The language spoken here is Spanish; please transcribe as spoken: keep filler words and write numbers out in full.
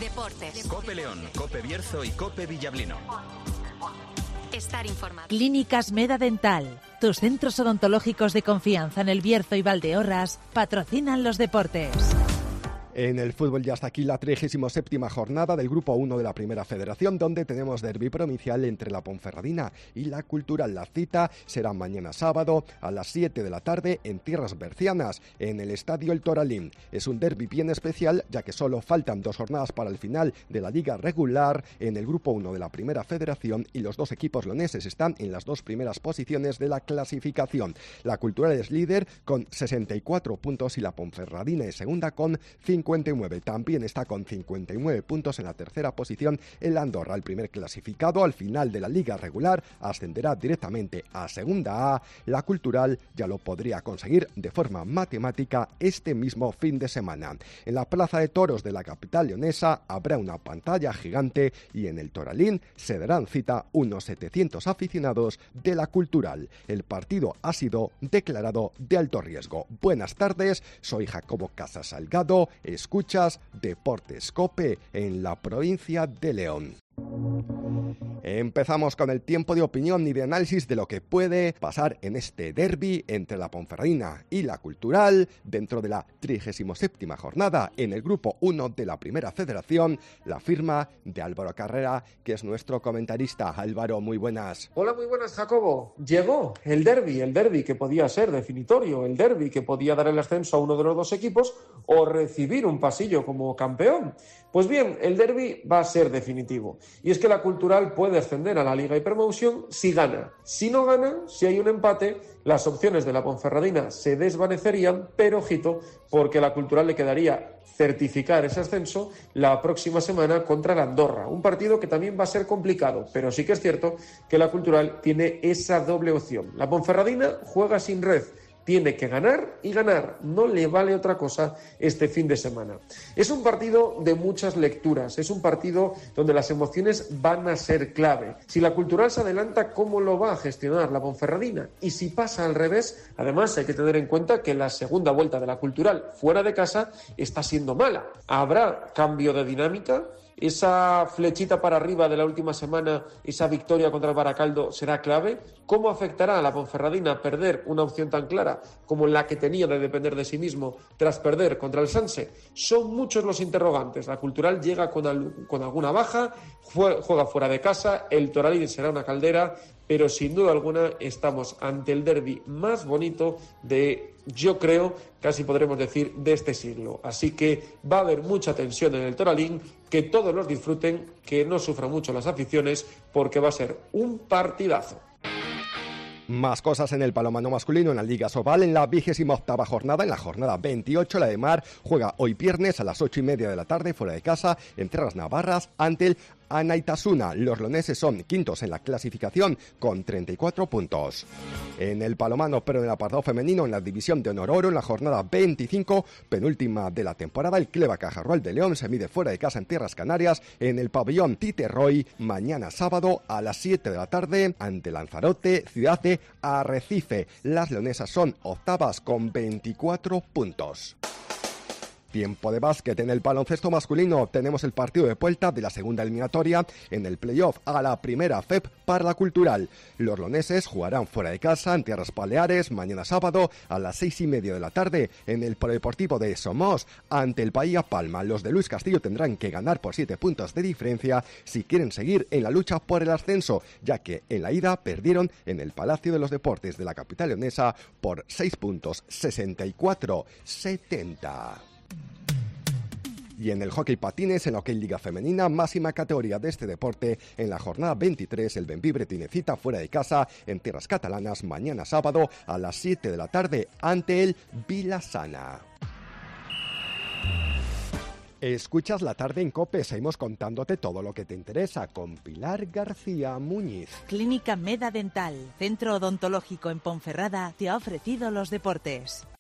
Deportes. COPE León, COPE Bierzo y COPE Villablino. Estar informado. Clínicas Meda Dental. Tus centros odontológicos de confianza en el Bierzo y Valdeorras patrocinan los deportes. En el fútbol ya está aquí la trigésima séptima jornada del Grupo uno de la Primera Federación, donde tenemos derbi provincial entre la Ponferradina y la Cultural. La cita será mañana sábado a las siete de la tarde en tierras bercianas, en el Estadio El Toralín. Es un derbi bien especial, ya que solo faltan dos jornadas para el final de la liga regular en el Grupo uno de la Primera Federación y los dos equipos leoneses están en las dos primeras posiciones de la clasificación. La Cultural es líder con sesenta y cuatro puntos y la Ponferradina es segunda con cincuenta y nueve. También está con cincuenta y nueve puntos en la tercera posición el Andorra. El primer clasificado al final de la liga regular ascenderá directamente a segunda A. La Cultural ya lo podría conseguir de forma matemática este mismo fin de semana. En la Plaza de Toros de la capital leonesa habrá una pantalla gigante y en el Toralín se darán cita unos setecientos aficionados de la Cultural. El partido ha sido declarado de alto riesgo. Buenas tardes, soy Jacobo Casas Salgado. Escuchas Deportes COPE en la provincia de León. Empezamos con el tiempo de opinión y de análisis de lo que puede pasar en este derbi entre la Ponferradina y la Cultural dentro de la trigésima séptima jornada en el Grupo uno de la Primera Federación, la firma de Álvaro Carrera, que es nuestro comentarista. Álvaro, muy buenas. Hola, muy buenas, Jacobo. Llegó el derbi, el derbi que podía ser definitorio, el derbi que podía dar el ascenso a uno de los dos equipos o recibir un pasillo como campeón. Pues bien, el derbi va a ser definitivo. Y es que la Cultural puede ascender a la Liga Hypermotion si gana. Si no gana, si hay un empate, las opciones de la Ponferradina se desvanecerían, pero ojito, porque a la Cultural le quedaría certificar ese ascenso la próxima semana contra el Andorra. Un partido que también va a ser complicado, pero sí que es cierto que la Cultural tiene esa doble opción. La Ponferradina juega sin red. Tiene que ganar y ganar, no le vale otra cosa este fin de semana. Es un partido de muchas lecturas, es un partido donde las emociones van a ser clave. Si la Cultural se adelanta, ¿cómo lo va a gestionar la Ponferradina? Y si pasa al revés, además hay que tener en cuenta que la segunda vuelta de la Cultural fuera de casa está siendo mala. ¿Habrá cambio de dinámica? Esa flechita para arriba de la última semana, esa victoria contra el Baracaldo, será clave. ¿Cómo afectará a la Ponferradina perder una opción tan clara como la que tenía de depender de sí mismo tras perder contra el Sanse? Son muchos los interrogantes. La Cultural llega con, al, con alguna baja, juega fuera de casa, el Toralín será una caldera, pero sin duda alguna estamos ante el derbi más bonito de, yo creo, casi podremos decir, de este siglo. Así que va a haber mucha tensión en el Toralín, que todos los disfruten, que no sufran mucho las aficiones, porque va a ser un partidazo. Más cosas en el balonmano masculino en la Liga Sobal en la vigésima octava jornada, en la jornada veintiocho, la de Mar juega hoy viernes a las ocho y media de la tarde fuera de casa en Tierras Navarras ante el Anaitasuna. Los leoneses son quintos en la clasificación con treinta y cuatro puntos. En el balonmano, pero en el apartado femenino, en la división de honor oro, en la jornada veinticinco, penúltima de la temporada, el Cleva Cajarrual de León se mide fuera de casa en Tierras Canarias en el pabellón Tite Roy mañana sábado a las siete de la tarde ante Lanzarote, ciudad de Arrecife. Las leonesas son octavas con veinticuatro puntos. Tiempo de básquet en el baloncesto masculino. Tenemos el partido de vuelta de la segunda eliminatoria en el playoff a la primera F E P para la Cultural. Los leoneses jugarán fuera de casa en Tierras Baleares mañana sábado a las seis y media de la tarde en el Polideportivo de Somos ante el Bahía Palma. Los de Luis Castillo tendrán que ganar por siete puntos de diferencia si quieren seguir en la lucha por el ascenso, ya que en la ida perdieron en el Palacio de los Deportes de la capital leonesa por seis puntos, sesenta y cuatro a setenta. Y en el hockey patines, en la hockey liga femenina, máxima categoría de este deporte, en la jornada veintitrés, el Bembibre tiene cita fuera de casa en tierras catalanas mañana sábado a las siete de la tarde ante el Vilasana. Escuchas La Tarde en COPE, seguimos contándote todo lo que te interesa con Pilar García Muñiz. Clínica Meda Dental, centro odontológico en Ponferrada, te ha ofrecido los deportes.